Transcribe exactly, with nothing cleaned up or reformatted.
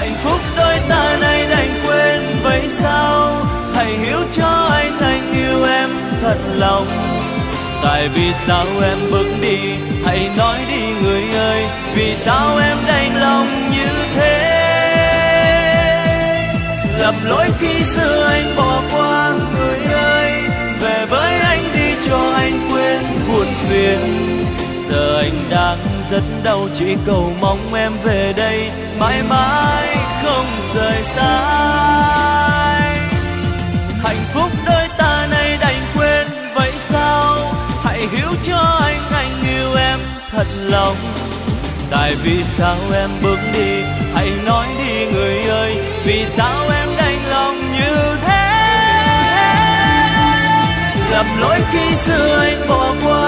hạnh phúc đôi ta nay đành quên vậy sao? Hãy hiểu cho anh, anh yêu em thật lòng. Tại vì sao em bước đi, hãy nói đi người ơi, vì sao em đành lòng như thế? Lầm lỗi khi xưa anh bỏ qua người ơi, về với anh đi cho anh quên buồn phiền. Giờ anh đang rất đau, chỉ cầu mong em về đây mãi mãi không rời xa. Hạnh phúc đôi ta nay đành quên vậy sao? Hãy hiểu cho anh, anh yêu em thật lòng. Tại vì sao em bước đi, hãy nói đi người ơi, vì sao em đành lòng như thế? Lầm lỗi khi xưa anh bỏ qua